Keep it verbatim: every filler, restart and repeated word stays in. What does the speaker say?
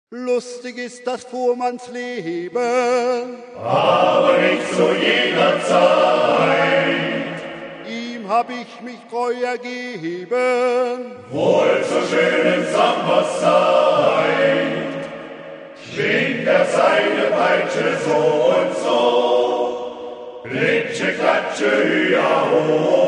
Lustig ist das Fuhrmannsleben, aber nicht zu jeder Zeit. Ihm hab ich mich treu ergeben, wohl zur schönen Sommerszeit. Schwingt er seine Peitsche so und so, Klitsche, Klatsche, Hüa, ho.